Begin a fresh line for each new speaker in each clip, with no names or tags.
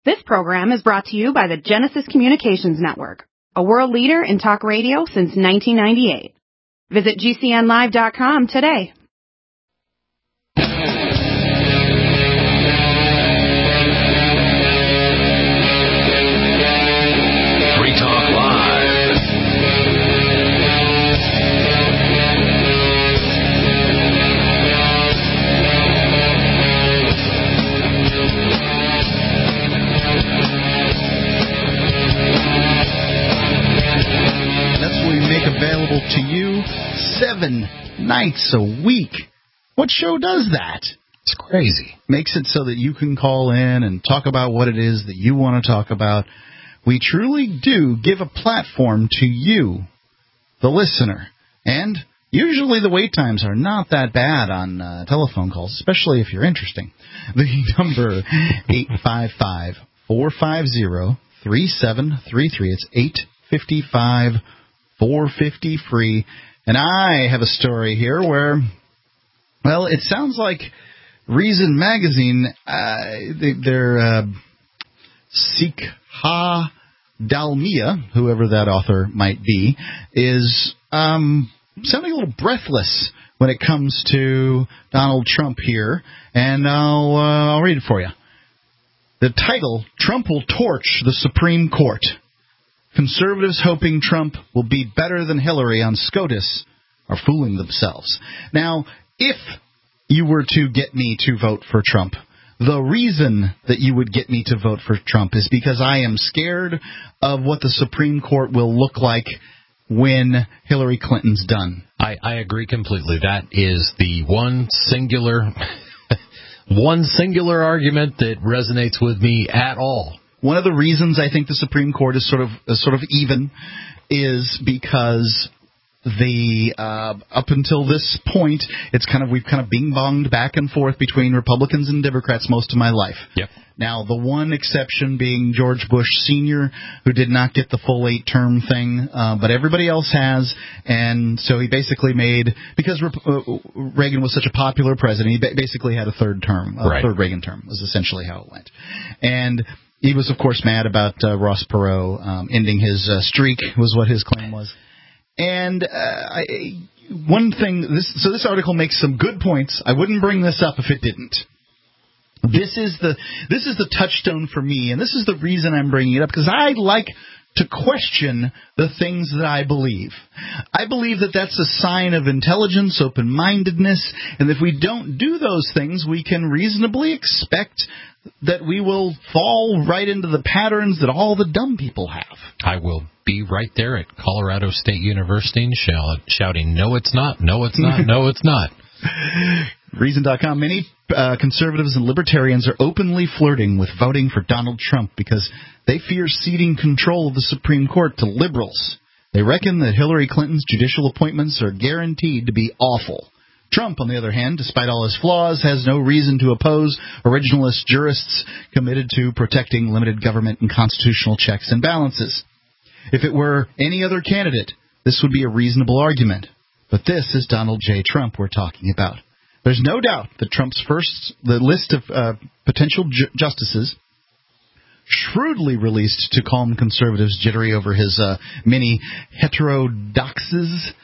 This program is brought to you by the Genesis Communications Network, a world leader in talk radio since 1998. Visit GCNlive.com today.
Free Talk Live.
Available to you 7 nights a week. What show does that?
It's crazy.
Makes it so that you can call in and talk about what it is that you want to talk about. We truly do give a platform to you, the listener. And usually the wait times are not that bad on telephone calls, especially if you're interesting. The number 855-450-3733. It's 855 450 free. And I have a story here where, well, it sounds like Reason Magazine, their Sikha Dalmia, whoever that author might be, is sounding a little breathless when it comes to Donald Trump here. And I'll read it for you. The title, Trump Will Torch the Supreme Court. Conservatives hoping Trump will be better than Hillary on SCOTUS are fooling themselves. Now, if you were to get me to vote for Trump, the reason that you would get me to vote for Trump is because I am scared of what the Supreme Court will look like when Hillary Clinton's done.
I agree completely. That is the one singular argument that resonates with me at all.
One of the reasons I think the Supreme Court is sort of even is because up until this point, we've kind of bing-bonged back and forth between Republicans and Democrats most of my life.
Yep.
Now, the one exception being George Bush Sr., who did not get the full 8-term thing, but everybody else has, and so he basically because Reagan was such a popular president, he basically had a third term, third Reagan term was essentially how it went. And he was, of course, mad about Ross Perot ending his streak, was what his claim was. And this article makes some good points. I wouldn't bring this up if it didn't. This is the touchstone for me, and this is the reason I'm bringing it up, because I like to question the things that I believe. I believe that that's a sign of intelligence, open-mindedness, and if we don't do those things, we can reasonably expect that we will fall right into the patterns that all the dumb people have.
I will be right there at Colorado State University shouting, no, it's not, no, it's not, no, it's not.
Reason.com. Many conservatives and libertarians are openly flirting with voting for Donald Trump because they fear ceding control of the Supreme Court to liberals. They reckon that Hillary Clinton's judicial appointments are guaranteed to be awful. Trump, on the other hand, despite all his flaws, has no reason to oppose originalist jurists committed to protecting limited government and constitutional checks and balances. If it were any other candidate, this would be a reasonable argument. But this is Donald J. Trump we're talking about. There's no doubt that Trump's the list of potential justices, shrewdly released to calm conservatives jittery over his many heterodoxies,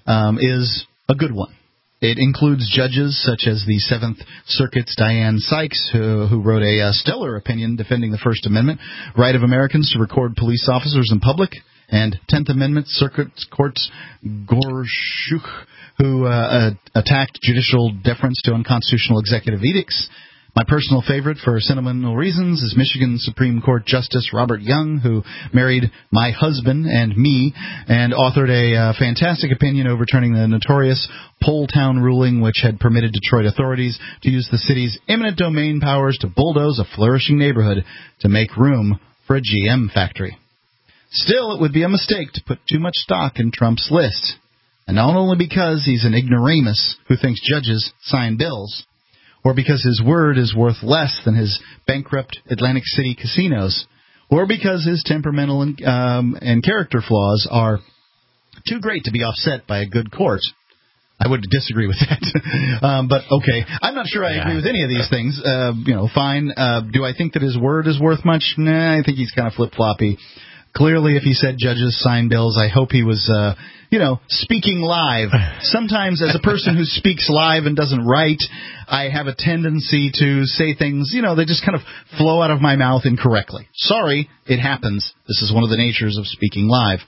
is a good one. It includes judges such as the Seventh Circuit's Dianne Sykes, who wrote a stellar opinion defending the First Amendment, right of Americans to record police officers in public, and 10th Amendment Circuit Court's Gorsuch, who attacked judicial deference to unconstitutional executive edicts. My personal favorite for sentimental reasons is Michigan Supreme Court Justice Robert Young, who married my husband and me and authored a fantastic opinion overturning the notorious Poletown ruling, which had permitted Detroit authorities to use the city's eminent domain powers to bulldoze a flourishing neighborhood to make room for a GM factory. Still, it would be a mistake to put too much stock in Trump's list, and not only because he's an ignoramus who thinks judges sign bills, or because his word is worth less than his bankrupt Atlantic City casinos, or because his temperamental and character flaws are too great to be offset by a good court. I would disagree with that. But okay, I'm not sure I agree with any of these things. Fine. Do I think that his word is worth much? Nah, I think he's kind of flip-floppy. Clearly, if he said judges sign bills, I hope he was, speaking live. Sometimes as a person who speaks live and doesn't write, I have a tendency to say things, they just kind of flow out of my mouth incorrectly. Sorry, it happens. This is one of the natures of speaking live.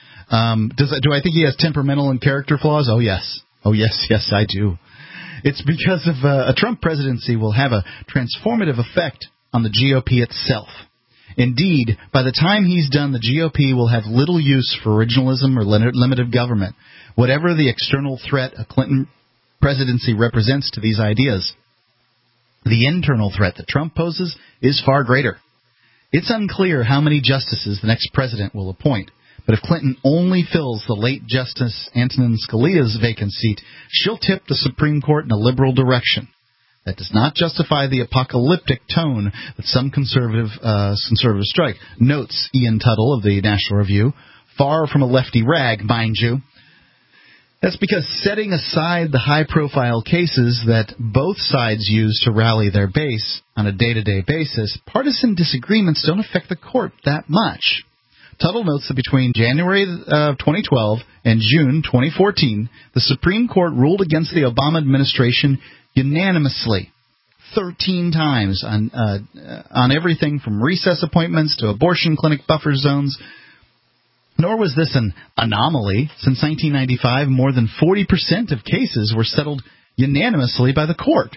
Do I think he has temperamental and character flaws? Oh, yes. Oh, yes, I do. It's because of a Trump presidency will have a transformative effect on the GOP itself. Indeed, by the time he's done, the GOP will have little use for originalism or limited government, whatever the external threat a Clinton presidency represents to these ideas. The internal threat that Trump poses is far greater. It's unclear how many justices the next president will appoint, but if Clinton only fills the late Justice Antonin Scalia's vacant seat, she'll tip the Supreme Court in a liberal direction. That does not justify the apocalyptic tone that some conservatives strike, notes Ian Tuttle of the National Review, far from a lefty rag, mind you. That's because setting aside the high-profile cases that both sides use to rally their base on a day-to-day basis, partisan disagreements don't affect the court that much. Tuttle notes that between January of 2012 and June 2014, the Supreme Court ruled against the Obama administration unanimously 13 times on everything from recess appointments to abortion clinic buffer zones. Nor was this an anomaly. Since 1995, more than 40% of cases were settled unanimously by the court.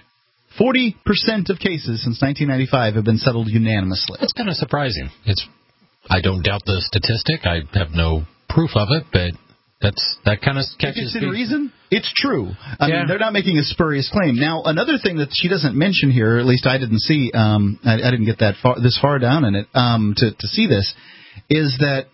40% of cases since 1995 have been settled unanimously.
That's kind of surprising. I don't doubt the statistic. I have no proof of it, but that kind of catches
me. If it's in reason, it's true. I mean, they're not making a spurious claim. Now, another thing that she doesn't mention here, or at least I didn't see, I didn't get this far down in it to see this, is that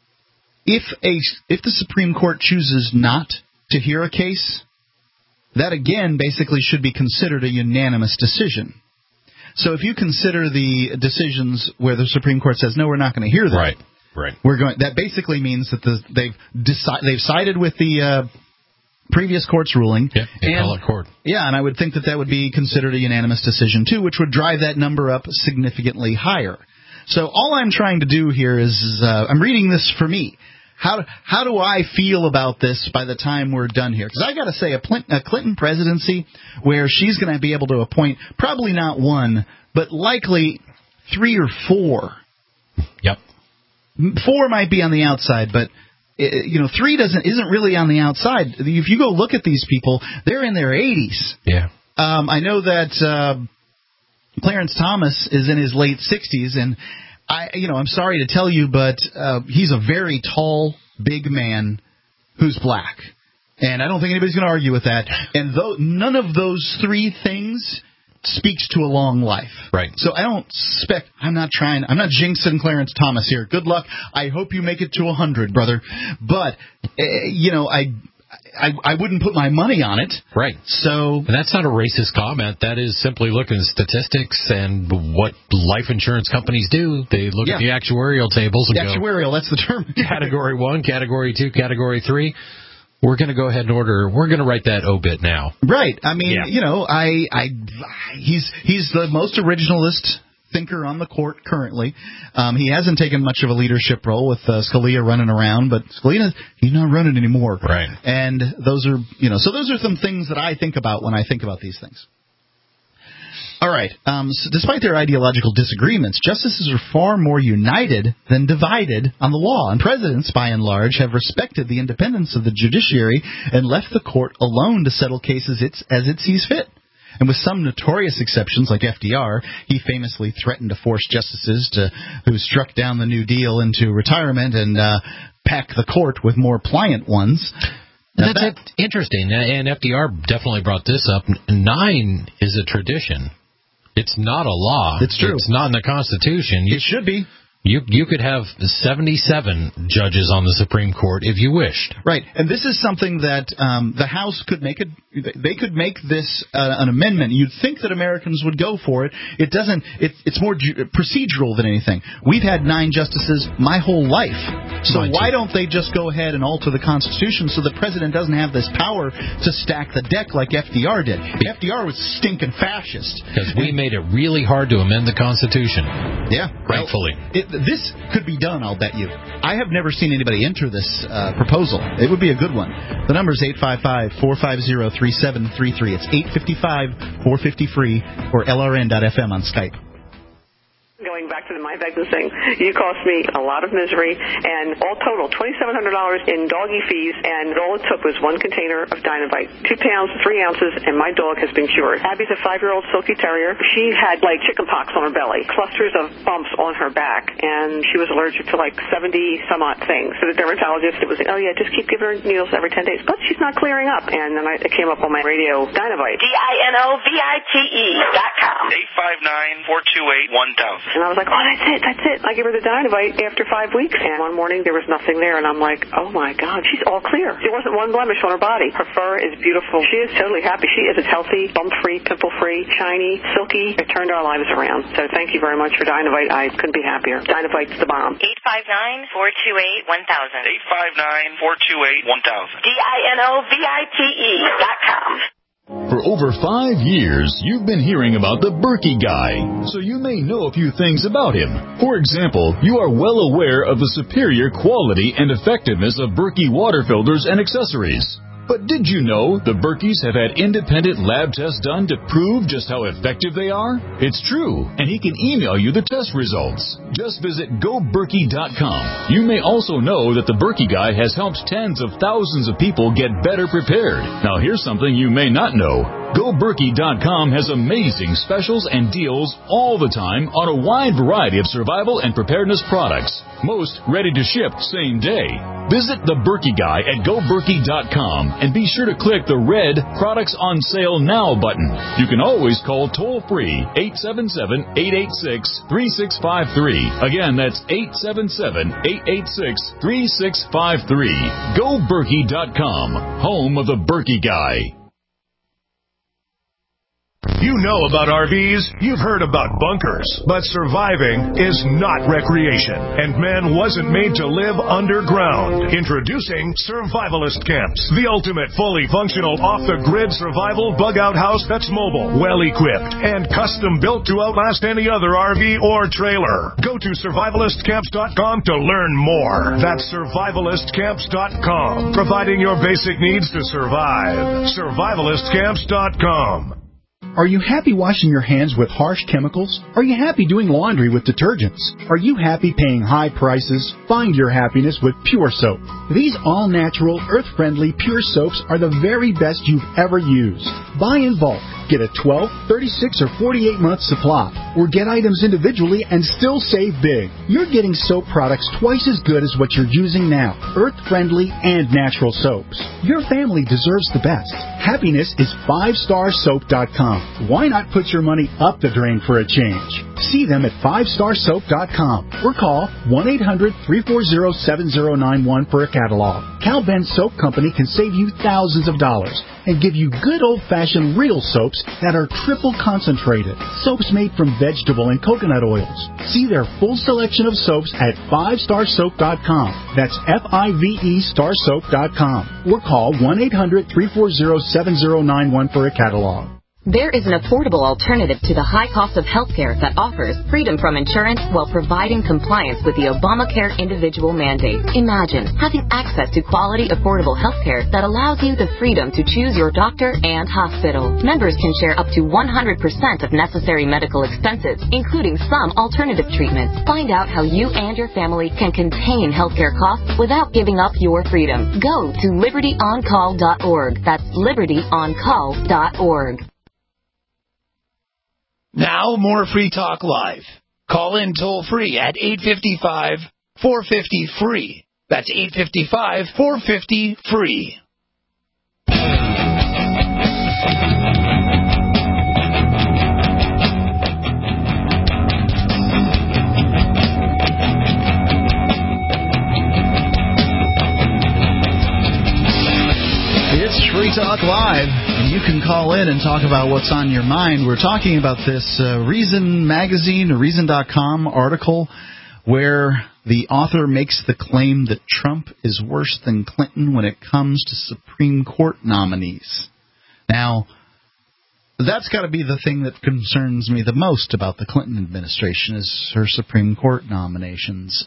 if the Supreme Court chooses not to hear a case, that again basically should be considered a unanimous decision. So if you consider the decisions where the Supreme Court says, no, we're not going to hear that.
Right.
That basically means that they've sided with the previous court's ruling.
Yeah, appellate court.
Yeah, and I would think that would be considered a unanimous decision too, which would drive that number up significantly higher. So all I'm trying to do here is I'm reading this for me. How do I feel about this by the time we're done here? Because I got to say, a Clinton presidency where she's going to be able to appoint probably not one, but likely 3 or 4.
Yep.
4 might be on the outside, but 3 isn't really on the outside. If you go look at these people, they're in their 80s.
Yeah.
I know that Clarence Thomas is in his late 60s, and I'm sorry to tell you, but he's a very tall, big man who's black. And I don't think anybody's going to argue with that. And none of those 3 things speaks to a long life.
Right.
So I'm not jinxing Clarence Thomas here. Good luck. I hope you make it to 100, brother. But, I wouldn't put my money on it.
Right.
So,
and that's not a racist comment. That is simply looking at statistics and what life insurance companies do. They look at the actuarial tables and
actuarial, that's the term.
Category 1, Category 2, Category 3. We're going to go ahead and we're going to write that obit now.
Right. I mean, he's the most originalist thinker on the court currently. He hasn't taken much of a leadership role with Scalia running around, but Scalia, he's not running anymore.
Right.
And those are, so those are some things that I think about when I think about these things. All right. So despite their ideological disagreements, justices are far more united than divided on the law, and presidents, by and large, have respected the independence of the judiciary and left the court alone to settle cases as it sees fit. And with some notorious exceptions, like FDR, he famously threatened to force justices who struck down the New Deal into retirement and pack the court with more pliant ones.
That's interesting, and FDR definitely brought this up. 9 is a tradition. It's not a law.
It's true.
It's not in the Constitution.
It should be.
You could have 77 judges on the Supreme Court if you wished.
Right, and this is something that the House could make they could make this an amendment. You'd think that Americans would go for it. It doesn't. It's more procedural than anything. We've had 9 justices my whole life. So why don't they just go ahead and alter the Constitution so the president doesn't have this power to stack the deck like FDR did? FDR was stinking fascist.
Because we made it really hard to amend the Constitution.
Yeah.
Rightfully.
This could be done, I'll bet you. I have never seen anybody enter this proposal. It would be a good one. The number is 855-450-3733. It's 855-450-FREE or LRN.FM on Skype.
Going back to the My Vector thing, you cost me a lot of misery, and all total, $2,700 in doggy fees, and all it took was 1 container of Dynavite, 2 pounds, 3 ounces, and my dog has been cured. Abby's a 5-year-old Silky Terrier. She had, like, chicken pox on her belly, clusters of bumps on her back, and she was allergic to, like, 70-some-odd things. So the dermatologist, it was, oh, yeah, just keep giving her needles every 10 days. But she's not clearing up. And then it came up on my radio, Dynavite.
DINOVITE.com.
859-428-1000. And I was like, oh, that's it. I gave her the Dynavite after 5 weeks, and one morning there was nothing there, and I'm like, oh my God, she's all clear. There wasn't one blemish on her body. Her fur is beautiful. She is totally happy. She is as healthy, bump-free, pimple-free, shiny, silky. It turned our lives around. So thank you very much for Dynavite. I couldn't be happier. Dynavite's the bomb.
859-428-1000. 859-428-1000. DINOVITE.com.
For over 5 years, you've been hearing about the Berkey Guy, so you may know a few things about him. For example, you are well aware of the superior quality and effectiveness of Berkey water filters and accessories. But did you know the Berkeys have had independent lab tests done to prove just how effective they are? It's true, and he can email you the test results. Just visit GoBerkey.com. You may also know that the Berkey Guy has helped tens of thousands of people get better prepared. Now here's something you may not know. GoBerkey.com has amazing specials and deals all the time on a wide variety of survival and preparedness products. Most ready to ship same day. Visit the Berkey Guy at GoBerkey.com and be sure to click the red Products on Sale Now button. You can always call toll-free 877-886-3653. Again, that's 877-886-3653. GoBerkey.com, home of the Berkey Guy.
You know about RVs, you've heard about bunkers, but surviving is not recreation, and man wasn't made to live underground. Introducing Survivalist Camps, the ultimate fully functional off-the-grid survival bug-out house that's mobile, well-equipped, and custom-built to outlast any other RV or trailer. Go to survivalistcamps.com to learn more. That's survivalistcamps.com, providing your basic needs to survive. Survivalistcamps.com.
Are you happy washing your hands with harsh chemicals? Are you happy doing laundry with detergents? Are you happy paying high prices? Find your happiness with Pure Soap. These all-natural, earth-friendly Pure Soaps are the very best you've ever used. Buy in bulk. Get a 12, 36, or 48-month supply. Or get items individually and still save big. You're getting soap products twice as good as what you're using now. Earth-friendly and natural soaps. Your family deserves the best. Happiness is 5starsoap.com. Why not put your money up the drain for a change? See them at 5starsoap.com or call 1-800-340-7091 for a catalog. Cal Ben Soap Company can save you thousands of dollars and give you good old-fashioned real soaps that are triple concentrated. Soaps made from vegetable and coconut oils. See their full selection of soaps at 5starsoap.com. That's F-I-V-E starsoap.com. Or call 1-800-340-7091 for a catalog.
There is an affordable alternative to the high cost of health care that offers freedom from insurance while providing compliance with the Obamacare individual mandate. Imagine having access to quality, affordable health care that allows you the freedom to choose your doctor and hospital. Members can share up to 100% of necessary medical expenses, including some alternative treatments. Find out how you and your family can contain healthcare costs without giving up your freedom. Go to libertyoncall.org. That's libertyoncall.org.
Now, more Free Talk Live. Call in toll-free at 855-450-FREE. That's 855-450-FREE.
Talk Live. You can call in and talk about what's on your mind. We're talking about this Reason Magazine, Reason.com article where the author makes the claim that Trump is worse than Clinton when it comes to Supreme Court nominees. Now, that's got to be the thing that concerns me the most about the Clinton administration is her Supreme Court nominations.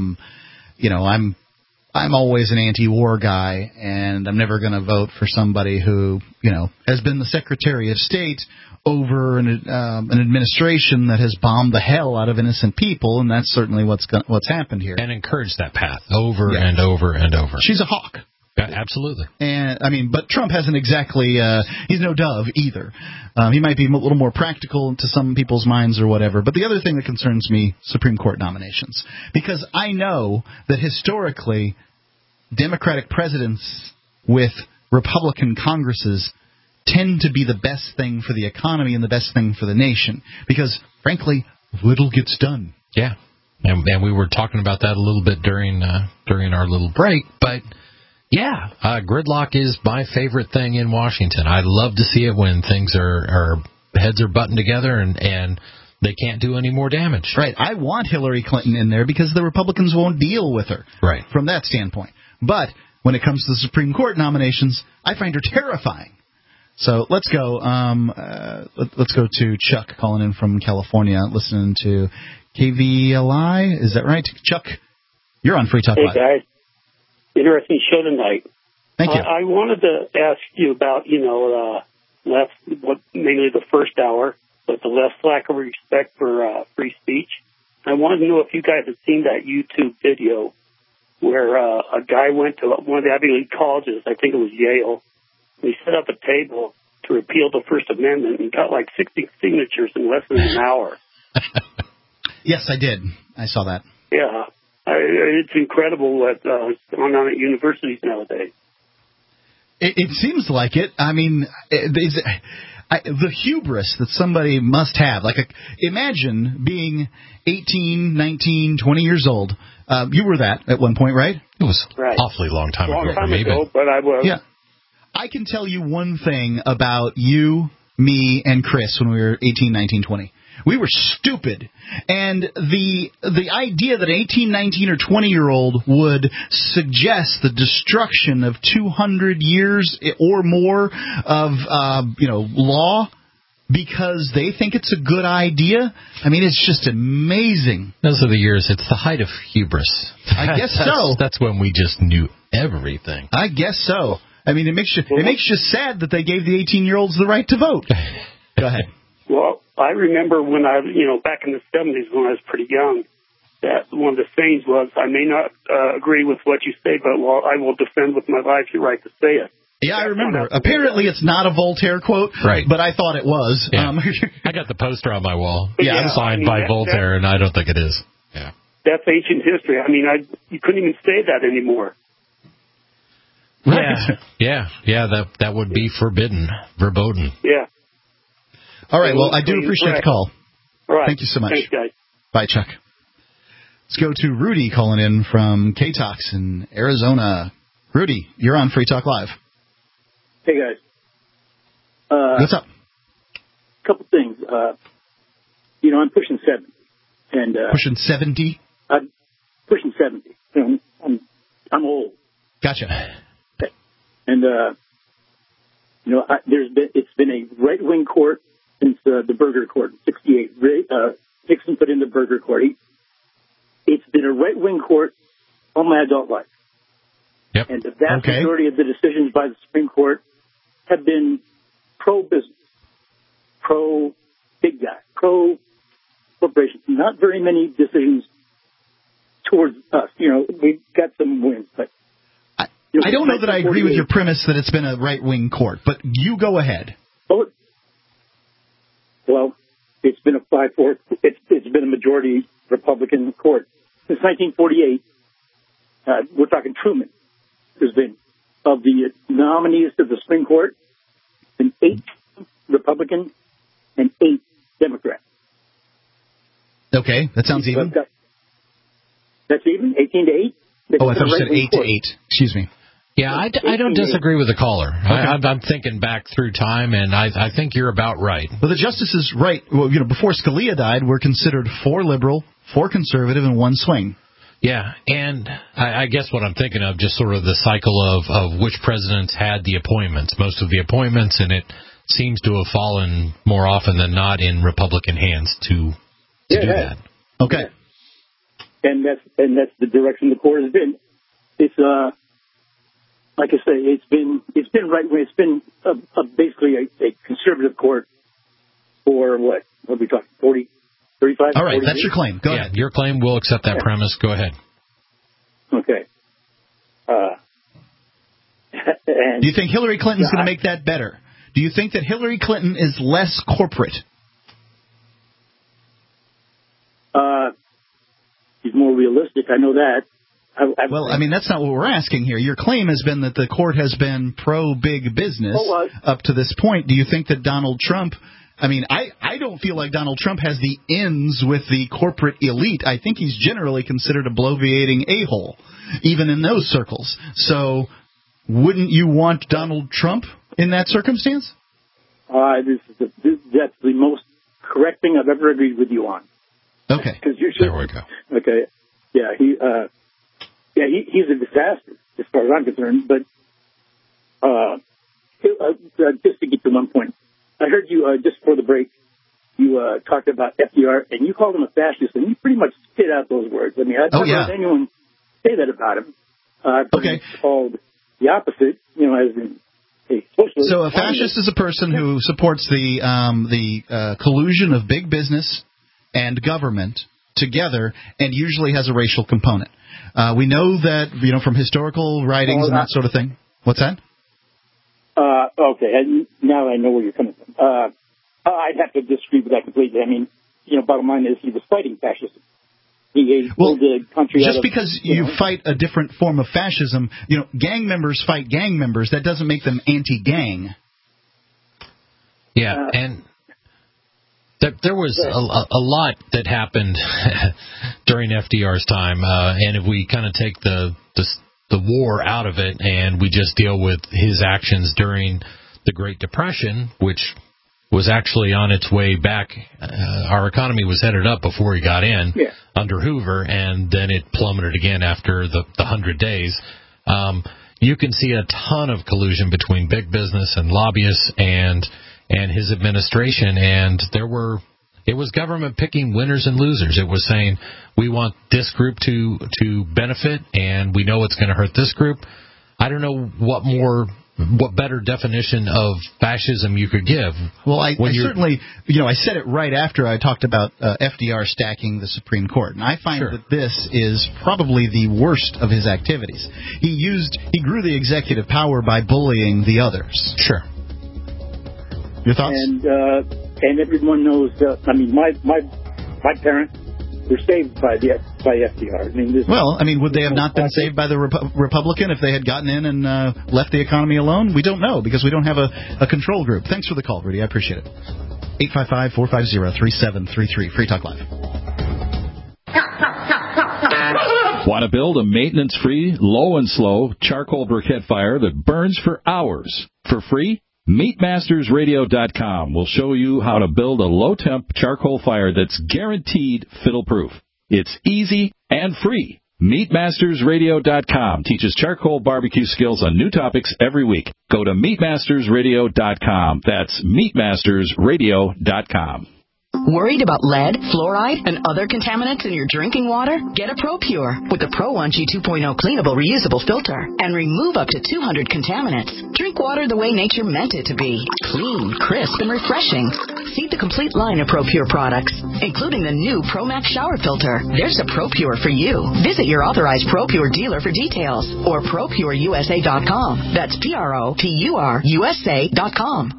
I'm always an anti-war guy, and I'm never going to vote for somebody who, has been the Secretary of State over an administration that has bombed the hell out of innocent people, and that's certainly what's happened here.
And encouraged that path over and over and over.
She's a hawk.
Yeah, absolutely.
And but Trump hasn't exactly, he's no dove either. He might be a little more practical to some people's minds or whatever. But the other thing that concerns me, Supreme Court nominations. Because I know that historically, Democratic presidents with Republican Congresses tend to be the best thing for the economy and the best thing for the nation. Because, frankly, little gets done.
Yeah. And we were talking about that a little bit during our little break, but... Yeah, gridlock is my favorite thing in Washington. I love to see it when things are heads are buttoned together and they can't do any more damage.
Right. I want Hillary Clinton in there because the Republicans won't deal with her.
Right.
From that standpoint. But when it comes to the Supreme Court nominations, I find her terrifying. So let's go. Let's go to Chuck calling in from California, listening to KVLI. Is that right, Chuck? You're on Free Talk Live.
Hey guys. Interesting show tonight.
Thank you.
I wanted to ask you about, mainly the first hour, but the less lack of respect for free speech. I wanted to know if you guys had seen that YouTube video where a guy went to one of the Ivy League colleges, I think it was Yale, and he set up a table to repeal the First Amendment and got like 60 signatures in less than an hour.
Yes, I did. I saw that.
Yeah. It's incredible what's going on at universities nowadays.
It seems like it. I mean, the hubris that somebody must have. Imagine being 18, 19, 20 years old. You were that at one point, right?
It was awfully long time ago for me.
But I was.
Yeah. I can tell you one thing about you, me, and Chris when we were 18, 19, 20. We were stupid. And the idea that an 18, 19, or 20-year-old would suggest the destruction of 200 years or more of, law because they think it's a good idea, I mean, it's just amazing.
Those are the years. It's the height of hubris.
I guess so.
That's when we just knew everything.
I guess so. I mean, it makes you sad that they gave the 18-year-olds the right to vote. Go ahead.
Well, I remember when back in the 70s when I was pretty young, that one of the sayings was, I may not agree with what you say, but I will defend with my life your right to say it.
Yeah, I remember. Apparently it's not a Voltaire quote,
right?
But I thought it was.
Yeah. I got the poster on my wall.
Yeah,
signed by Voltaire, and I don't think it is. Yeah.
That's ancient history. I mean, you couldn't even say that anymore.
Right.
Yeah. That would be forbidden, verboten.
Yeah.
All right, well, I do appreciate the call.
All right.
Thank you so much.
Thanks, guys.
Bye, Chuck. Let's go to Rudy calling in from K-Tox in Arizona. Rudy, you're on Free Talk Live.
Hey, guys.
What's up?
A couple things. I'm pushing 70. And,
pushing 70?
I'm pushing 70. I'm old.
Gotcha.
And, it's been a right-wing court since the Burger Court in 1968. Nixon put in the Burger Court. It's been a right-wing court all my adult life.
Yep.
And the vast majority of the decisions by the Supreme Court have been pro-business, pro-big guy, pro-corporations. Not very many decisions towards us. We've got some wins, but...
I don't know that I agree with your premise that it's been a right-wing court, but you go ahead.
Well, it's been a 5-4. It's been a majority Republican court since 1948. We're talking Truman. There's been, of the nominees to the Supreme Court, been 8 Republican and 8 Democrat.
Okay, that sounds even.
That's even? 18 to 8?
I thought you said 8 to 8. Excuse me.
Yeah, I don't disagree with the caller. Okay. I'm thinking back through time, and I think you're about right.
Well, the justice is right. Well, before Scalia died, we're considered 4 liberal, 4 conservative, and 1 swing.
Yeah, and I guess what I'm thinking of, just sort of the cycle of which presidents had the appointments, most of the appointments, and it seems to have fallen more often than not in Republican hands to do that.
Okay.
And that's the direction the court has been. It's like I say, it's been right wing. It's been basically a conservative court for what are we talking, 40, 35?
All right, that's
years?
your claim. Go ahead.
Your claim. We'll accept that premise. Go ahead.
Okay. And,
do you think Hillary Clinton's going to make that better? Do you think that Hillary Clinton is less corporate?
She's more realistic. I know that.
That's not what we're asking here. Your claim has been that the court has been pro-big business up to this point. Do you think that Donald Trump... I don't feel like Donald Trump has the ins with the corporate elite. I think he's generally considered a bloviating a-hole, even in those circles. So wouldn't you want Donald Trump in that circumstance?
That's the most correct thing I've ever agreed with you on.
Okay.
There we go.
Okay. Yeah, he's a disaster as far as I'm concerned. But just to get to one point, I heard you just before the break. You talked about FDR, and you called him a fascist, and you pretty much spit out those words. I've never heard anyone say that about him. He's called the opposite, as in a socialist.
So a fascist is a person who supports the collusion of big business and government together, and usually has a racial component. We know that, from historical writings and that sort of thing. What's that?
Okay, and now I know where you're coming from. I'd have to disagree with that completely. Bottom line is he was fighting fascism. He pulled the country
just
out of,
because you fight a different form of fascism, gang members fight gang members. That doesn't make them anti-gang.
Yeah, and there was a lot that happened during FDR's time, and if we kind of take the war out of it and we just deal with his actions during the Great Depression, which was actually on its way back. Our economy was headed up before he got in under Hoover, and then it plummeted again after the 100 days. You can see a ton of collusion between big business and lobbyists and his administration, and it was government picking winners and losers. It was saying, we want this group to benefit, and we know it's going to hurt this group. I don't know what better definition of fascism you could give.
Well, I certainly, I said it right after I talked about FDR stacking the Supreme Court, and I find that this is probably the worst of his activities. He grew the executive power by bullying the others.
Sure.
Your thoughts?
And everyone knows. My parents were saved by FDR.
Would they have not been saved by the Republican if they had gotten in and left the economy alone? We don't know because we don't have a control group. Thanks for the call, Rudy. I appreciate it. 855-450-3733. Free Talk Live.
Want to build a maintenance-free, low and slow charcoal briquette fire that burns for hours for free? MeatMastersRadio.com will show you how to build a low-temp charcoal fire that's guaranteed fiddle-proof. It's easy and free. MeatMastersRadio.com teaches charcoal barbecue skills on new topics every week. Go to MeatMastersRadio.com. That's MeatMastersRadio.com.
Worried about lead, fluoride, and other contaminants in your drinking water? Get a ProPure with the Pro 1G 2.0 cleanable reusable filter and remove up to 200 contaminants. Drink water the way nature meant it to be. Clean, crisp, and refreshing. See the complete line of ProPure products, including the new ProMax shower filter. There's a ProPure for you. Visit your authorized ProPure dealer for details or ProPureUSA.com. That's ProPureUSA.com.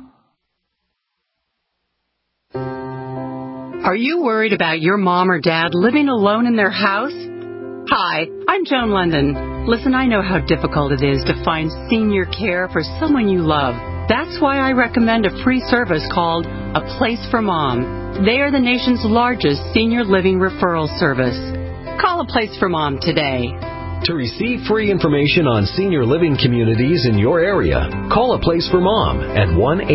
Are you worried about your mom or dad living alone in their house? Hi, I'm Joan London. Listen, I know how difficult it is to find senior care for someone you love. That's why I recommend a free service called A Place for Mom. They are the nation's largest senior living referral service. Call A Place for Mom today.
To receive free information on senior living communities in your area, call A Place for Mom at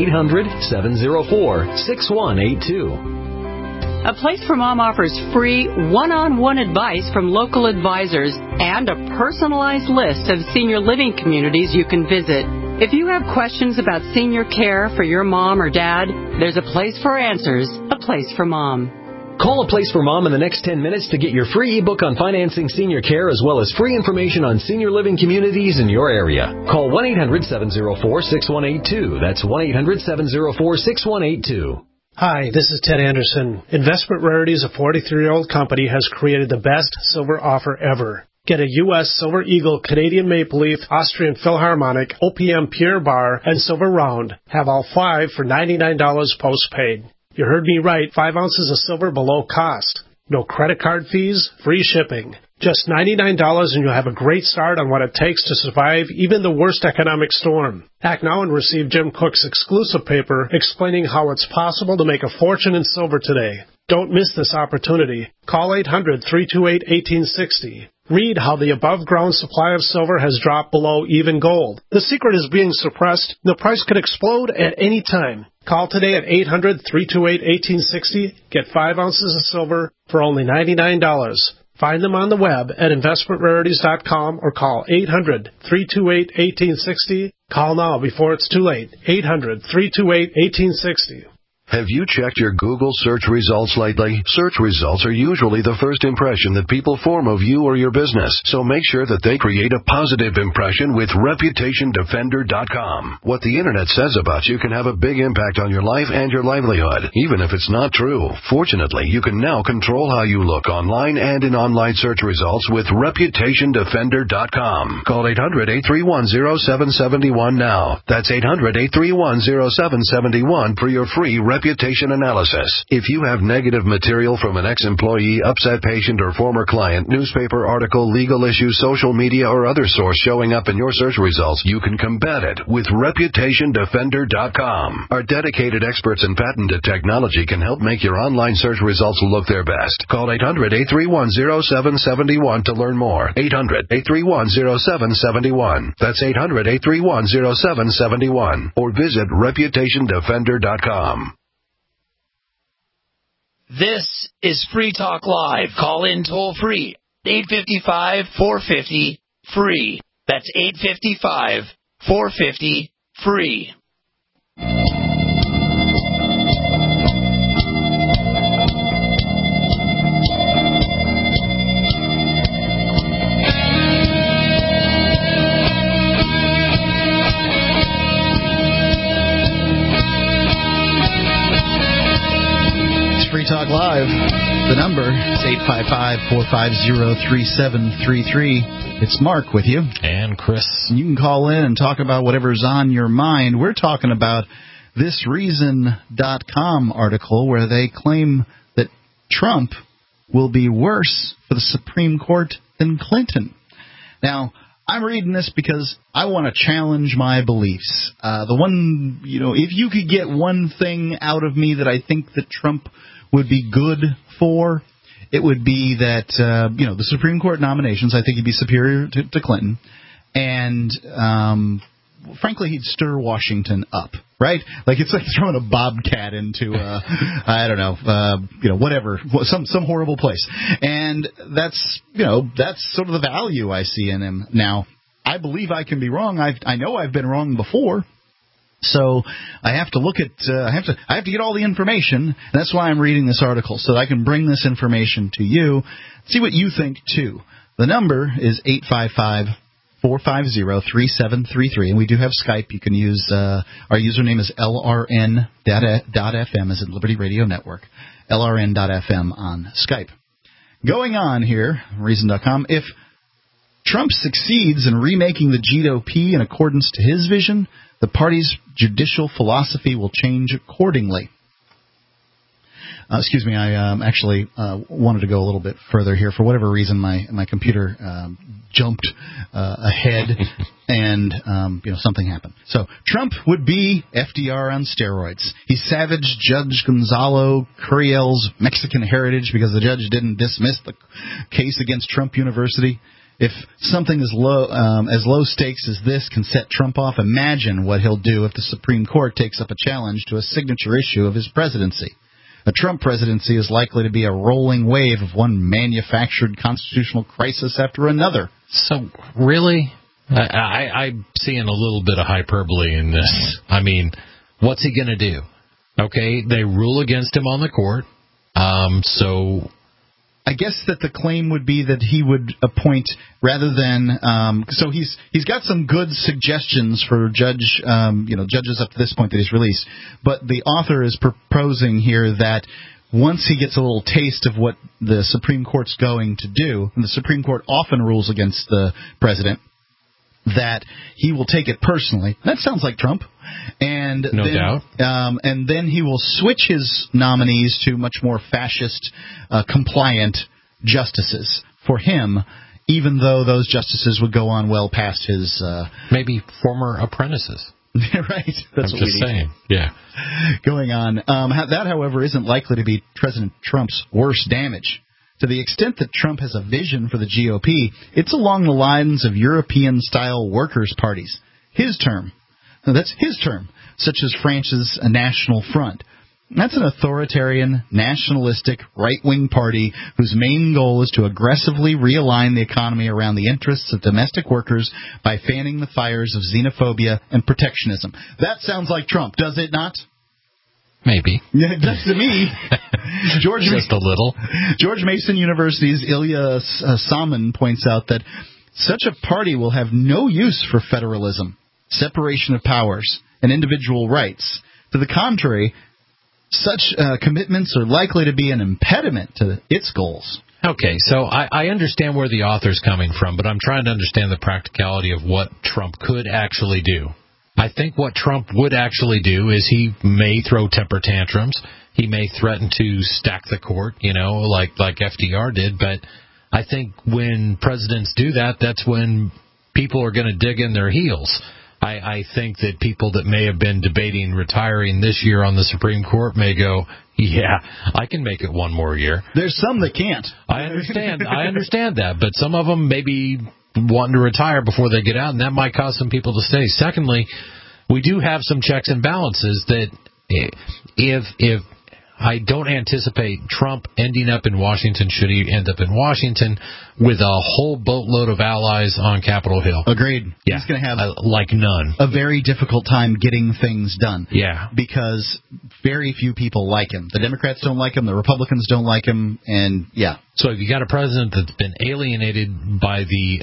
1-800-704-6182.
A Place for Mom offers free one-on-one advice from local advisors and a personalized list of senior living communities you can visit. If you have questions about senior care for your mom or dad, there's a place for answers, A Place for Mom.
Call A Place for Mom in the next 10 minutes to get your free ebook on financing senior care as well as free information on senior living communities in your area. Call 1-800-704-6182. That's 1-800-704-6182.
Hi, this is Ted Anderson. Investment Rarities, a 43-year-old company, has created the best silver offer ever. Get a U.S. Silver Eagle, Canadian Maple Leaf, Austrian Philharmonic, OPM Pure Bar, and Silver Round. Have all 5 for $99 postpaid. You heard me right, 5 ounces of silver below cost. No credit card fees, free shipping. Just $99 and you'll have a great start on what it takes to survive even the worst economic storm. Act now and receive Jim Cook's exclusive paper explaining how it's possible to make a fortune in silver today. Don't miss this opportunity. Call 800-328-1860. Read how the above-ground supply of silver has dropped below even gold. The secret is being suppressed. The price could explode at any time. Call today at 800-328-1860. Get 5 ounces of silver for only $99. Find them on the web at investmentrarities.com or call 800-328-1860. Call now before it's too late. 800-328-1860.
Have you checked your Google search results lately? Search results are usually the first impression that people form of you or your business, so make sure that they create a positive impression with ReputationDefender.com. What the Internet says about you can have a big impact on your life and your livelihood, even if it's not true. Fortunately, you can now control how you look online and in online search results with ReputationDefender.com. Call 800-831-0771 now. That's 800-831-0771 for your free reputation analysis. If you have negative material from an ex-employee, upset patient, or former client, newspaper article, legal issue, social media, or other source showing up in your search results, you can combat it with ReputationDefender.com. Our dedicated experts in patented technology can help make your online search results look their best. Call 800-831-0771 to learn more. 800-831-0771. That's 800-831-0771. Or visit ReputationDefender.com.
This is Free Talk Live. Call in toll free. 855-450-FREE. That's 855-450-FREE.
Free Talk Live. The number is 855-450-3733. It's Mark with you.
And Chris.
You can call in and talk about whatever's on your mind. We're talking about this Reason.com article where they claim that Trump will be worse for the Supreme Court than Clinton. Now, I'm reading this because I want to challenge my beliefs. If you could get one thing out of me that I think that Trump would be good for, it would be that, the Supreme Court nominations, I think he'd be superior to Clinton. And, frankly, he'd stir Washington up, right? Like, it's like throwing a bobcat into, whatever, some horrible place. And that's sort of the value I see in him. Now, I believe I can be wrong. I know I've been wrong before. So I have to look at I have to get all the information, and that's why I'm reading this article, so that I can bring this information to you, see what you think too. The number is 855-450-3733, and we do have Skype. You can use our username is LRN.FM, as in Liberty Radio Network, LRN.FM on Skype. Going on here, Reason.com, if Trump succeeds in remaking the GOP in accordance to his vision, the party's judicial philosophy will change accordingly. I actually wanted to go a little bit further here. For whatever reason, my computer jumped ahead, and something happened. So Trump would be FDR on steroids. He savaged Judge Gonzalo Curiel's Mexican heritage because the judge didn't dismiss the case against Trump University. If something as low stakes as this can set Trump off, imagine what he'll do if the Supreme Court takes up a challenge to a signature issue of his presidency. A Trump presidency is likely to be a rolling wave of one manufactured constitutional crisis after another.
So, really? I'm seeing a little bit of hyperbole in this. I mean, what's he going to do? Okay, they rule against him on the court. So
I guess that the claim would be that he would appoint rather than so he's got some good suggestions for judges up to this point that he's released, but the author is proposing here that once he gets a little taste of what the Supreme Court's going to do, and the Supreme Court often rules against the president, that he will take it personally. That sounds like Trump. And
no doubt.
And then he will switch his nominees to much more fascist, compliant justices for him, even though those justices would go on well past his...
maybe former apprentices.
Right. That's
I'm
what
just
we need.
saying. Yeah.
Going on. That, however, isn't likely to be President Trump's worst damage. To the extent that Trump has a vision for the GOP, it's along the lines of European-style workers' parties. His term. That's his term, such as France's National Front. That's an authoritarian, nationalistic, right-wing party whose main goal is to aggressively realign the economy around the interests of domestic workers by fanning the fires of xenophobia and protectionism. That sounds like Trump, does it not?
Maybe.
Yeah, it does to me.
Just a little.
George Mason University's Ilya Salmon points out that such a party will have no use for federalism, separation of powers, and individual rights. To the contrary, such commitments are likely to be an impediment to its goals.
Okay, so I understand where the author's coming from, but I'm trying to understand the practicality of what Trump could actually do. I think what Trump would actually do is he may throw temper tantrums. He may threaten to stack the court, like FDR did. But I think when presidents do that, that's when people are going to dig in their heels. I think that people that may have been debating retiring this year on the Supreme Court may go, yeah, I can make it one more year.
There's some that can't.
I understand that. But some of them maybe wanting to retire before they get out, and that might cause some people to stay. Secondly, we do have some checks and balances that if I don't anticipate Trump ending up in Washington, should he end up in Washington, with a whole boatload of allies on Capitol Hill.
Agreed.
Yeah.
He's going to have
like none.
A very difficult time getting things done.
Yeah.
Because very few people like him. The Democrats don't like him. The Republicans don't like him. And, yeah.
So if you got a president that's been alienated by the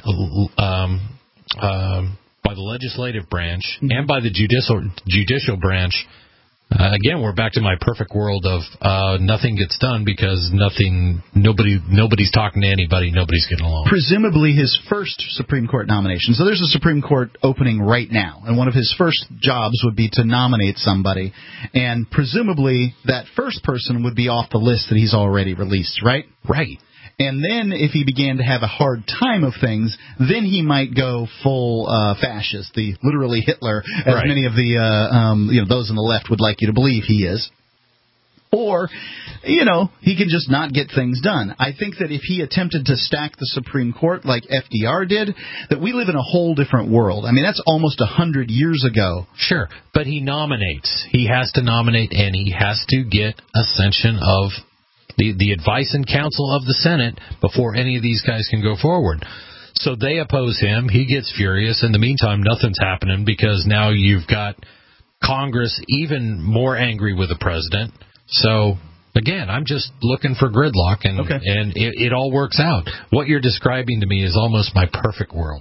legislative branch and by the judicial branch, again, we're back to my perfect world of nothing gets done because nobody's talking to anybody, nobody's getting along.
Presumably his first Supreme Court nomination. So there's a Supreme Court opening right now, and one of his first jobs would be to nominate somebody, and presumably that first person would be off the list that he's already released, right?
Right.
And then if he began to have a hard time of things, then he might go full fascist, literally Hitler, as
right.
many of the those on the left would like you to believe he is. Or, he can just not get things done. I think that if he attempted to stack the Supreme Court like FDR did, that we live in a whole different world. I mean, that's almost 100 years ago.
Sure, but he nominates. He has to nominate, and he has to get ascension of the advice and counsel of the Senate before any of these guys can go forward. So they oppose him. He gets furious. In the meantime, nothing's happening because now you've got Congress even more angry with the president. So, again, I'm just looking for gridlock, and it all works out. What you're describing to me is almost my perfect world.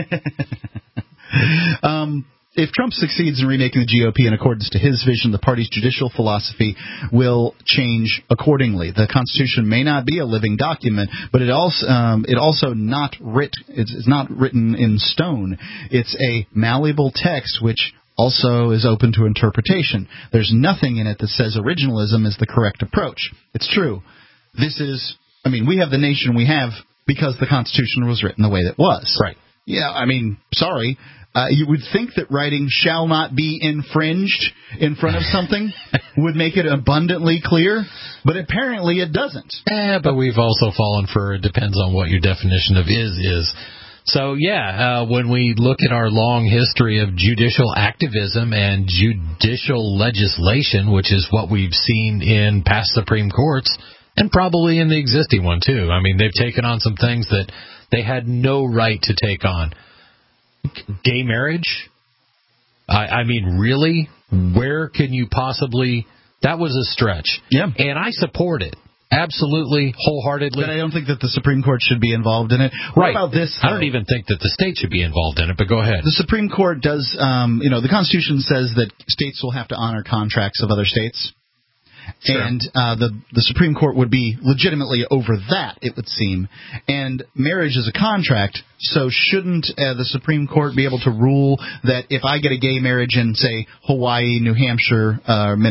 If Trump succeeds in remaking the GOP in accordance to his vision, the party's judicial philosophy will change accordingly. The Constitution may not be a living document, but it's not written in stone. It's a malleable text which also is open to interpretation. There's nothing in it that says originalism is the correct approach. It's true. We have the nation we have because the Constitution was written the way that it was.
Right.
Yeah, sorry. You would think that writing shall not be infringed in front of something would make it abundantly clear, but apparently it doesn't.
But we've also fallen for it depends on what your definition of is. So, when we look at our long history of judicial activism and judicial legislation, which is what we've seen in past Supreme Courts, and probably in the existing one, too. I mean, they've taken on some things that they had no right to take on. Gay marriage? I mean, really? Where can you possibly... That was a stretch.
Yeah.
And I support it. Absolutely, wholeheartedly.
But I don't think that the Supreme Court should be involved in it.
What
about this, though?
I don't even think that the state should be involved in it, but go ahead.
The Supreme Court does, the Constitution says that states will have to honor contracts of other states. Sure. And the Supreme Court would be legitimately over that, it would seem. And marriage is a contract, so shouldn't the Supreme Court be able to rule that if I get a gay marriage in, say, Hawaii, New Hampshire,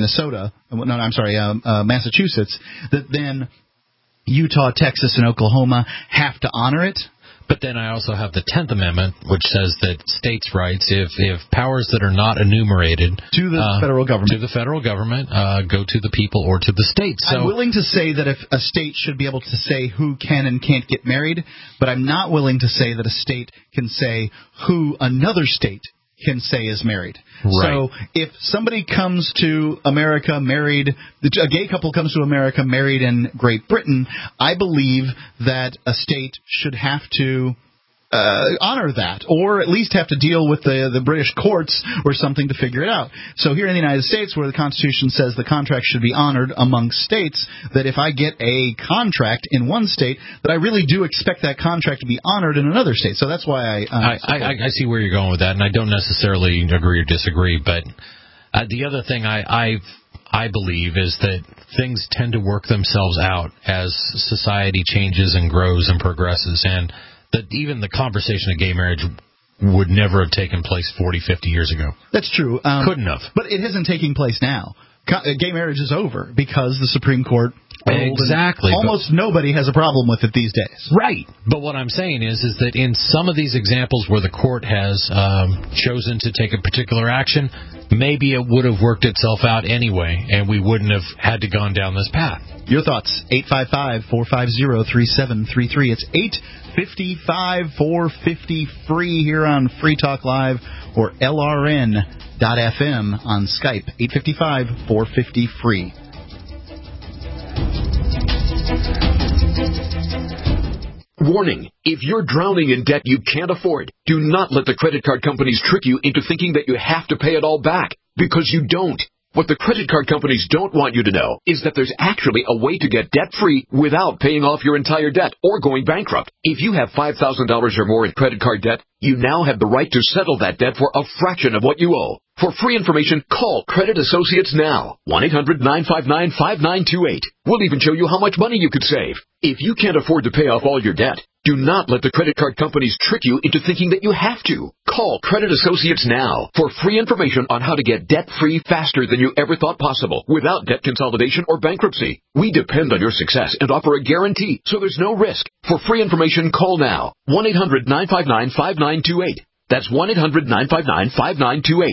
Massachusetts, that then Utah, Texas, and Oklahoma have to honor it?
But then I also have the 10th Amendment, which says that states' rights, if powers that are not enumerated
to the federal government,
go to the people or to the states. So,
I'm willing to say that if a state should be able to say who can and can't get married, but I'm not willing to say that a state can say who another state can say is married.
Right.
So if somebody comes to America married, a gay couple comes to America married in Great Britain, I believe that a state should have to honor that, or at least have to deal with the British courts or something to figure it out. So here in the United States, where the Constitution says the contract should be honored among states, that if I get a contract in one state, that I really do expect that contract to be honored in another state. So that's why
I see where you're going with that, and I don't necessarily agree or disagree. But the other thing I believe is that things tend to work themselves out as society changes and grows and progresses, and that even the conversation of gay marriage would never have taken place 40, 50 years ago.
That's true.
Couldn't have.
But it isn't taking place now. Gay marriage is over because the Supreme Court ruled.
Exactly.
Almost nobody has a problem with it these days.
Right. But what I'm saying is that in some of these examples where the court has chosen to take a particular action, maybe it would have worked itself out anyway, and we wouldn't have had to gone down this path.
Your thoughts, 855-450-3733. It's 855-450-FREE here on Free Talk Live or LRN.FM on Skype, 855-450-FREE.
Warning, if you're drowning in debt you can't afford, do not let the credit card companies trick you into thinking that you have to pay it all back, because you don't. What the credit card companies don't want you to know is that there's actually a way to get debt-free without paying off your entire debt or going bankrupt. If you have $5,000 or more in credit card debt, you now have the right to settle that debt for a fraction of what you owe. For free information, call Credit Associates now. 1-800-959-5928. We'll even show you how much money you could save. If you can't afford to pay off all your debt, do not let the credit card companies trick you into thinking that you have to. Call Credit Associates now for free information on how to get debt-free faster than you ever thought possible without debt consolidation or bankruptcy. We depend on your success and offer a guarantee, so there's no risk. For free information, call now. 1-800-959-5928. That's 1-800-959-5928.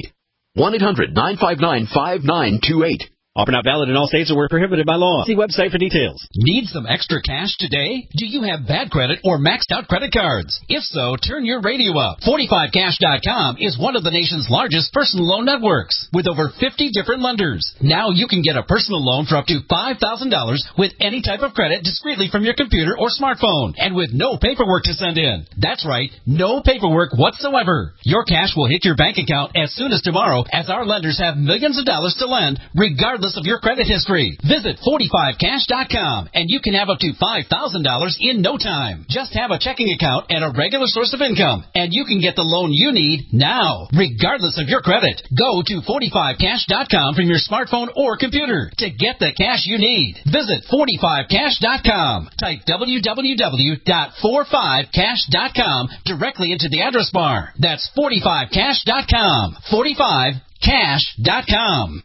1-800-959-5928.
Offer not valid in all states or where prohibited by law. See website for details.
Need some extra cash today? Do you have bad credit or maxed out credit cards? If so, turn your radio up. 45cash.com is one of the nation's largest personal loan networks with over 50 different lenders. Now you can get a personal loan for up to $5,000 with any type of credit discreetly from your computer or smartphone and with no paperwork to send in. That's right, no paperwork whatsoever. Your cash will hit your bank account as soon as tomorrow, as our lenders have millions of dollars to lend regardless of your credit history. Visit 45cash.com and you can have up to $5,000 in no time. Just have a checking account and a regular source of income and you can get the loan you need now, regardless of your credit. Go to 45cash.com from your smartphone or computer to get the cash you need. Visit 45cash.com. Type www.45cash.com directly into the address bar. That's 45cash.com. 45cash.com.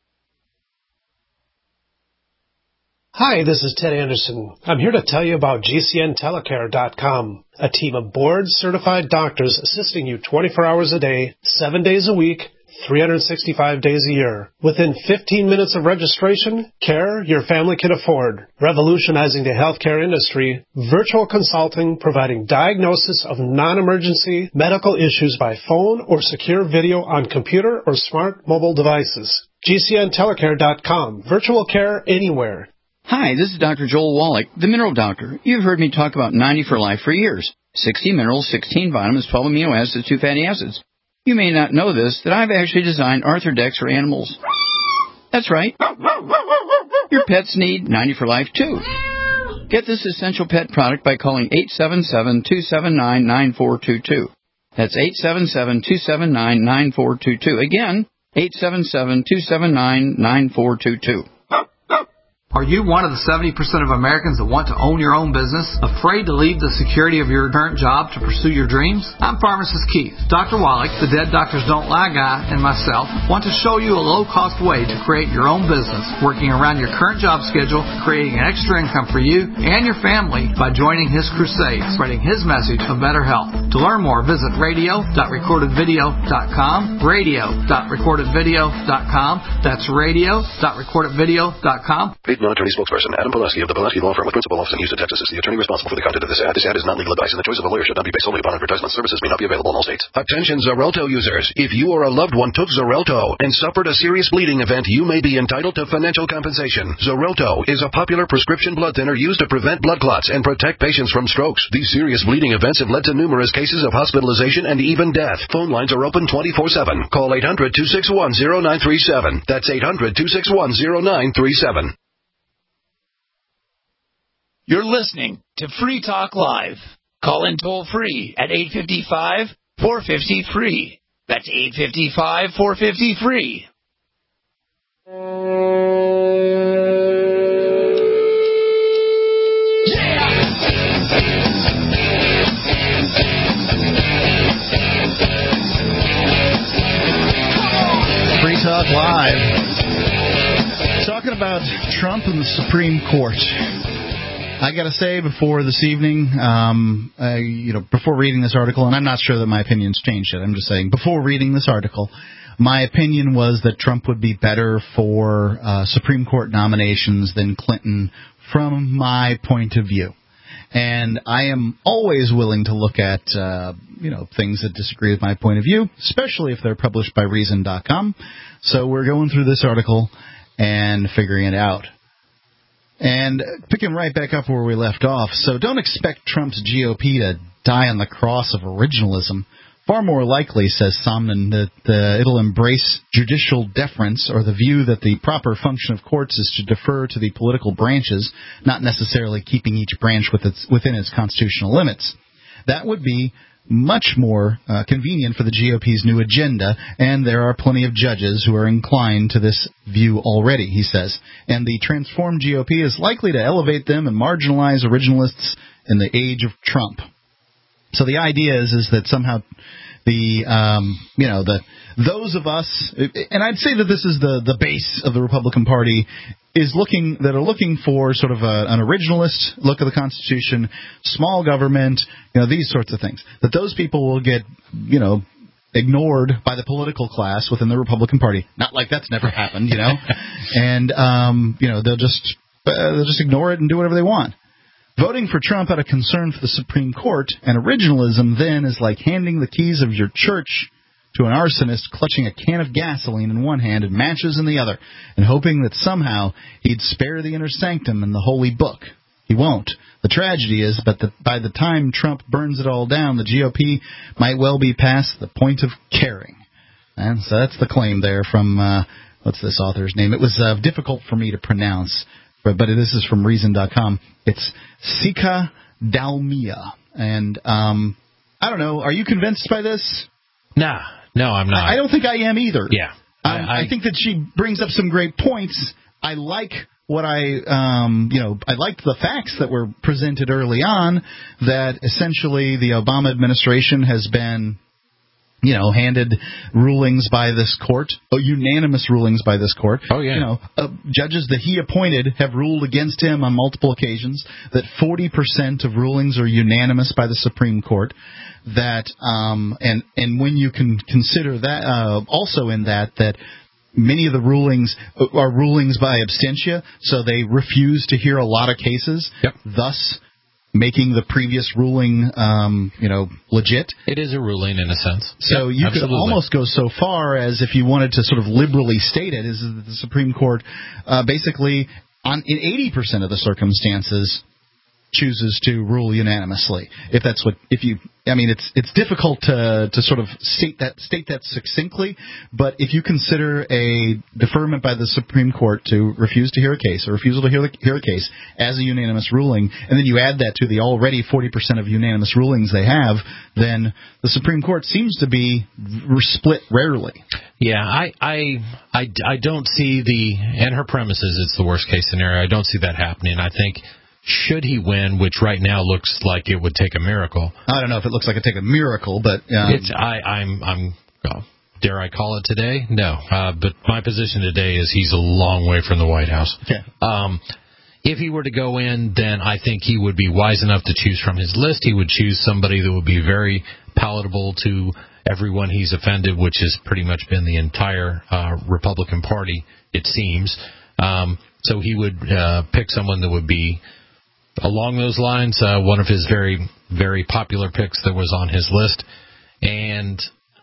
Hi, this is Ted Anderson. I'm here to tell you about GCNtelecare.com, a team of board-certified doctors assisting you 24 hours a day, 7 days a week, 365 days a year. Within 15 minutes of registration, care your family can afford. Revolutionizing the healthcare industry, virtual consulting providing diagnosis of non-emergency medical issues by phone or secure video on computer or smart mobile devices. GCNtelecare.com. Virtual care anywhere.
Hi, this is Dr. Joel Wallach, the Mineral Doctor. You've heard me talk about 90 for Life for years. 60 minerals, 16 vitamins, 12 amino acids, 2 fatty acids. You may not know this, that I've actually designed Arthrodex for animals. That's right. Your pets need 90 for Life, too. Get this essential pet product by calling 877-279-9422. That's 877-279-9422. Again, 877-279-9422.
Are you one of the 70% of Americans that want to own your own business? Afraid to leave the security of your current job to pursue your dreams? I'm Pharmacist Keith. Dr. Wallach, the Dead Doctors Don't Lie guy, and myself want to show you a low-cost way to create your own business, working around your current job schedule, creating an extra income for you and your family by joining his crusade, spreading his message of better health. To learn more, visit radio.recordedvideo.com, radio.recordedvideo.com. That's radio.recordedvideo.com.
Attorney spokesperson Adam Pulaski of the Pulaski Law Firm with principal office in Houston, Texas is the attorney responsible for the content of this ad. This ad is not legal advice, and the choice of a lawyer should not be based solely upon advertisement. Services may not be available in all states. Attention Xarelto users. If you or a loved one took Xarelto and suffered a serious bleeding event, you may be entitled to financial compensation. Xarelto is a popular prescription blood thinner used to prevent blood clots and protect patients from strokes. These serious bleeding events have led to numerous cases of hospitalization and even death. Phone lines are open 24/7. Call 800-261-0937. That's 800-261-0937.
You're listening to Free Talk Live. Call in toll free at 855-450-FREE. That's 855-450-FREE.
Free Talk Live. Talking about Trump and the Supreme Court. I got to say, before this evening, before reading this article, and I'm not sure that my opinion's changed yet. I'm just saying, before reading this article, my opinion was that Trump would be better for Supreme Court nominations than Clinton from my point of view. And I am always willing to look at, things that disagree with my point of view, especially if they're published by Reason.com. So we're going through this article and figuring it out. And picking right back up where we left off, so don't expect Trump's GOP to die on the cross of originalism. Far more likely, says Somnan, that it'll embrace judicial deference, or the view that the proper function of courts is to defer to the political branches, not necessarily keeping each branch within its constitutional limits. That would be much more convenient for the GOP's new agenda, and there are plenty of judges who are inclined to this view already, he says. And the transformed GOP is likely to elevate them and marginalize originalists in the age of Trump. So the idea is that somehow those of us, and I'd say that this is the base of the Republican Party, that are looking for sort of an originalist look at the Constitution, small government, these sorts of things. That those people will get, ignored by the political class within the Republican Party. Not like that's never happened, and they'll just ignore it and do whatever they want. Voting for Trump out of concern for the Supreme Court and originalism then is like handing the keys of your church to an arsonist clutching a can of gasoline in one hand and matches in the other, and hoping that somehow he'd spare the inner sanctum in the holy book. He won't. The tragedy is that by the time Trump burns it all down, the GOP might well be past the point of caring. And so that's the claim there from, what's this author's name? It was difficult for me to pronounce, but this is from Reason.com. It's Sika Dalmia. And I don't know, are you convinced by this?
No, I'm not.
I don't think I am either.
Yeah.
I think that she brings up some great points. I like what I liked the facts that were presented early on, that essentially the Obama administration has been, handed rulings by this court, unanimous rulings by this court.
Oh, yeah.
Judges that he appointed have ruled against him on multiple occasions, that 40% of rulings are unanimous by the Supreme Court, that, and when you can consider that, also in that many of the rulings are rulings by absentia, so they refuse to hear a lot of cases, thus making the previous ruling, legit.
It is a ruling in a sense.
So you could almost go so far as, if you wanted to sort of liberally state it, is that the Supreme Court basically, in 80% of the circumstances, chooses to rule unanimously. It's difficult to sort of state that succinctly, but if you consider a deferment by the Supreme Court to refuse to hear a case, or refusal to hear a case as a unanimous ruling, and then you add that to the already 40% of unanimous rulings they have, then the Supreme Court seems to be split rarely.
Yeah, I don't see in her premises, it's the worst case scenario. I don't see that happening. I think, should he win, which right now looks like it would take a miracle.
I don't know if it looks like it take a miracle, but
dare I call it today? No, but my position today is he's a long way from the White House.
Okay.
If he were to go in, then I think he would be wise enough to choose from his list. He would choose somebody that would be very palatable to everyone he's offended, which has pretty much been the entire Republican Party, it seems. So he would pick someone that would be along those lines, one of his very, very popular picks that was on his list. And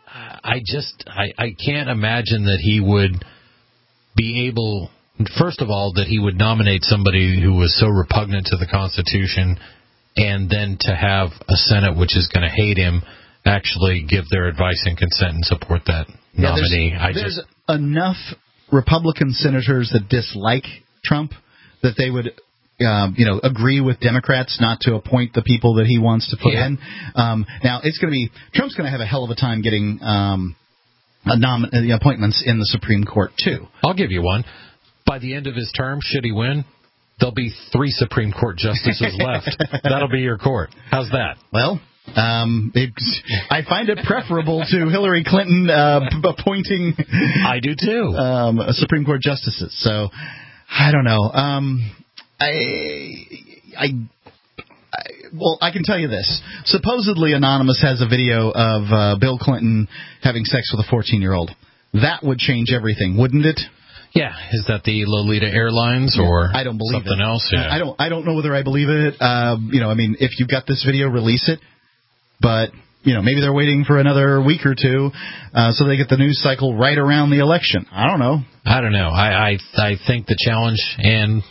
I can't imagine that he would be able, first of all, that he would nominate somebody who was so repugnant to the Constitution, and then to have a Senate which is going to hate him actually give their advice and consent and support that nominee.
There's enough Republican senators that dislike Trump that they would agree with Democrats not to appoint the people that he wants to put in. Now, Trump's going to have a hell of a time getting appointments in the Supreme Court, too.
I'll give you one. By the end of his term, should he win, there'll be 3 Supreme Court justices left. That'll be your court. How's that?
Well, I find it preferable to Hillary Clinton appointing
I do, too.
Supreme Court justices. So, I don't know. Well, I can tell you this. Supposedly, Anonymous has a video of Bill Clinton having sex with a 14-year-old. That would change everything, wouldn't it?
Yeah. Is that the Lolita Airlines or
I don't believe
something else? Yeah.
I don't know whether I believe it. If you've got this video, release it. But, maybe they're waiting for another week or two so they get the news cycle right around the election. I don't know.
I think the challenge, and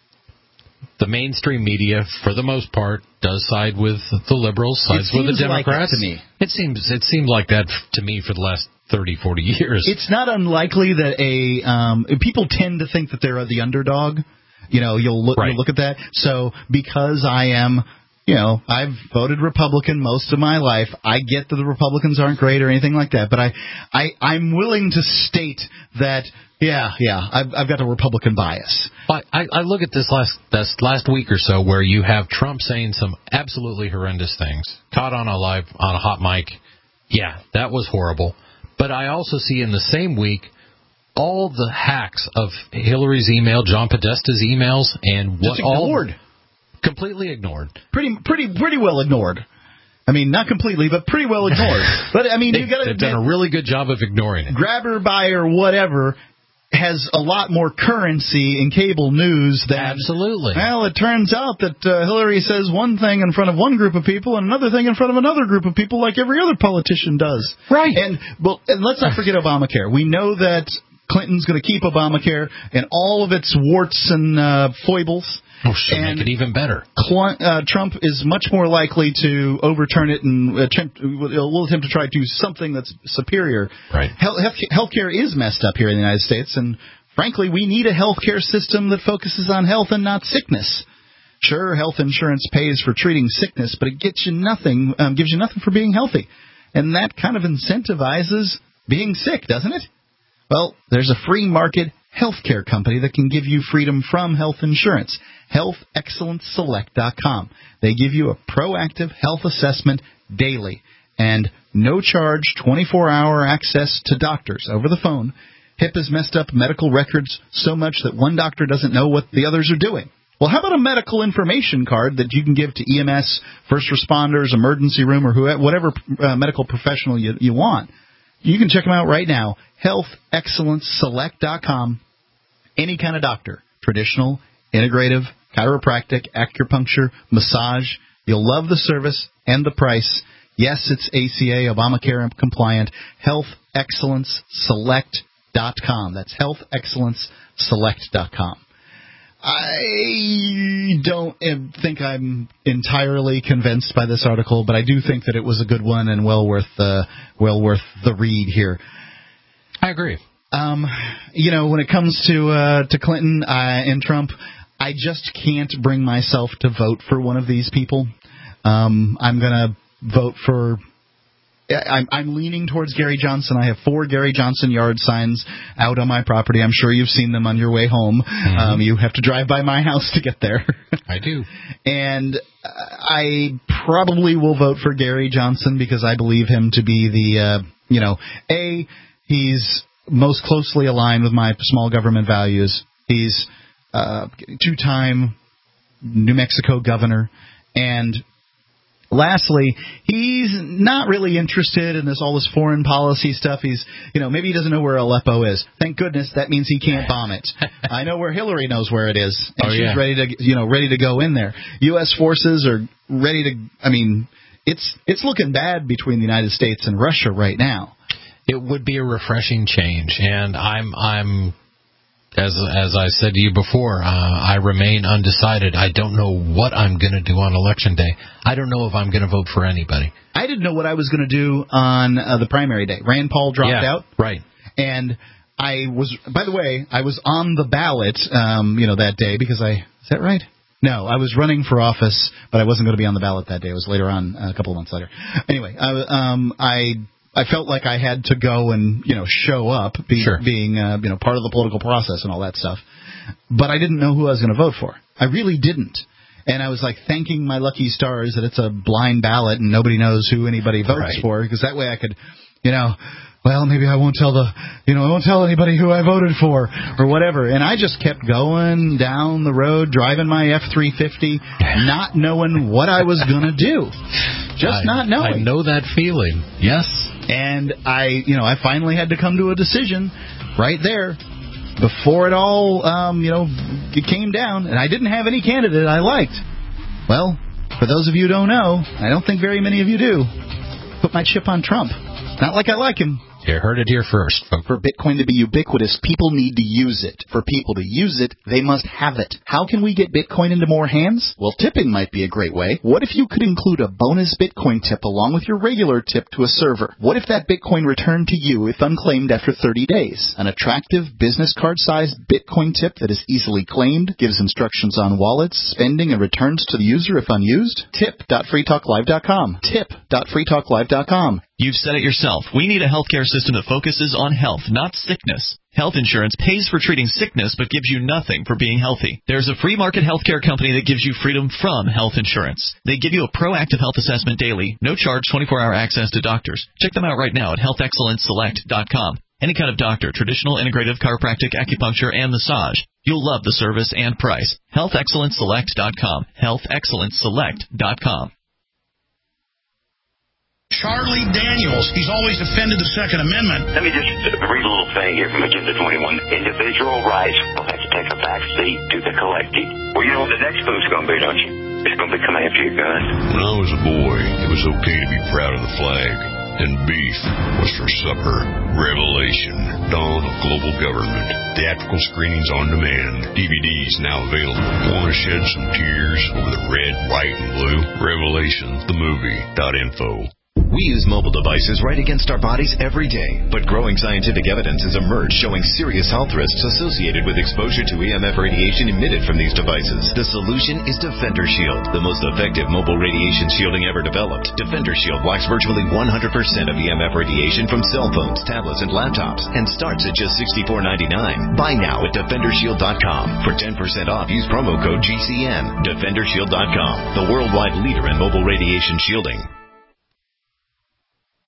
the mainstream media, for the most part, does side with the liberals, sides with the Democrats.
Like to me.
It seemed like that to me for the last 30, 40 years.
It's not unlikely that people tend to think that they're the underdog. You'll look at that. So because I am, I've voted Republican most of my life. I get that the Republicans aren't great or anything like that, but I'm willing to state that, I've got a Republican bias.
But I look at this last week or so where you have Trump saying some absolutely horrendous things, caught on a hot mic. Yeah, that was horrible. But I also see in the same week all the hacks of Hillary's email, John Podesta's emails, and what
ignored.
Completely ignored.
Pretty well ignored. I mean, not completely, but pretty well ignored. But I mean,
they've done a really good job of ignoring it.
Grabber, buyer, whatever has a lot more currency in cable news than...
Absolutely.
Well, it turns out that Hillary says one thing in front of one group of people and another thing in front of another group of people, like every other politician does.
Right.
And let's not forget Obamacare. We know that Clinton's going to keep Obamacare and all of its warts and foibles.
Oh, she'll make it even better.
Trump is much more likely to overturn it and will attempt to try to do something that's superior.
Right.
Healthcare is messed up here in the United States, and frankly, we need a healthcare system that focuses on health and not sickness. Sure, health insurance pays for treating sickness, but it gives you nothing for being healthy, and that kind of incentivizes being sick, doesn't it? Well, there's a free market healthcare company that can give you freedom from health insurance. HealthExcellenceSelect.com. They give you a proactive health assessment daily. and no-charge 24-hour access to doctors over the phone. HIP has messed up medical records so much that one doctor doesn't know what the others are doing. Well, how about a medical information card that you can give to EMS, first responders, emergency room, or whatever medical professional you want? You can check them out right now, healthexcellenceselect.com. Any kind of doctor, traditional, integrative, chiropractic, acupuncture, massage. You'll love the service and the price. Yes, it's ACA, Obamacare compliant, healthexcellenceselect.com. That's healthexcellenceselect.com. I don't think I'm entirely convinced by this article, but I do think that it was a good one and well worth the read here.
I agree.
When it comes to Clinton and Trump, I just can't bring myself to vote for one of these people. I'm going to vote for. I'm leaning towards Gary Johnson. I have 4 Gary Johnson yard signs out on my property. I'm sure you've seen them on your way home. Mm-hmm. You have to drive by my house to get there.
I do.
And I probably will vote for Gary Johnson because I believe him to be the, he's most closely aligned with my small government values. He's 2-time New Mexico governor, and lastly, he's not really interested in all this foreign policy stuff. He's, maybe he doesn't know where Aleppo is. Thank goodness, that means he can't bomb it. I know where Hillary knows where it is, and she's ready to go in there. U.S. forces are ready to. I mean, it's looking bad between the United States and Russia right now.
It would be a refreshing change, and I'm. As I said to you before, I remain undecided. I don't know what I'm going to do on Election Day. I don't know if I'm going to vote for anybody.
I didn't know what I was going to do on the primary day. Rand Paul dropped out.
Right.
And I was on the ballot, that day because is that right? No, I was running for office, but I wasn't going to be on the ballot that day. It was later on, a couple of months later. Anyway, I felt like I had to go and, show up, being part of the political process and all that stuff. But I didn't know who I was going to vote for. I really didn't. And I was thanking my lucky stars that it's a blind ballot and nobody knows who anybody votes for, because that way I could, maybe I won't tell I won't tell anybody who I voted for or whatever. And I just kept going down the road, driving my F-350, not knowing what I was going to do. Not knowing.
I know that feeling. Yes.
And I finally had to come to a decision right there before it all, it came down. And I didn't have any candidate I liked. Well, for those of you who don't know, I don't think very many of you do, put my chip on Trump. Not like I like him.
You heard it here first.
For Bitcoin to be ubiquitous, people need to use it. For people to use it, they must have it. How can we get Bitcoin into more hands? Well, tipping might be a great way. What if you could include a bonus Bitcoin tip along with your regular tip to a server? What if that Bitcoin returned to you if unclaimed after 30 days? An attractive business card-sized Bitcoin tip that is easily claimed, gives instructions on wallets, spending, and returns to the user if unused? Tip.freetalklive.com. Tip.freetalklive.com.
You've said it yourself. We need a healthcare system that focuses on health, not sickness. Health insurance pays for treating sickness but gives you nothing for being healthy. There's a free market healthcare company that gives you freedom from health insurance. They give you a proactive health assessment daily, no charge 24-hour access to doctors. Check them out right now at healthexcellenceselect.com. Any kind of doctor, traditional, integrative, chiropractic, acupuncture, and massage. You'll love the service and price. healthexcellenceselect.com. healthexcellenceselect.com.
Charlie Daniels. He's always defended the Second Amendment.
Let me just read a little thing here from Agenda 21. Individual rights will have to take a back seat to the collective. Well, you know what the next move's going to be, don't you? It's going to be coming after your gun.
When I was a boy, it was okay to be proud of the flag. And beef was for supper. Revelation, Dawn of Global Government. Theatrical screenings on demand. DVDs now available. Want to shed some tears over the red, white, and blue? Revelation, the movie.info.
We use mobile devices right against our bodies every day, but growing scientific evidence has emerged showing serious health risks associated with exposure to EMF radiation emitted from these devices. The solution is Defender Shield, the most effective mobile radiation shielding ever developed. Defender Shield blocks virtually 100% of EMF radiation from cell phones, tablets, and laptops, and starts at just $64.99. Buy now at DefenderShield.com. For 10% off, use promo code GCN. DefenderShield.com, the worldwide leader in mobile radiation shielding.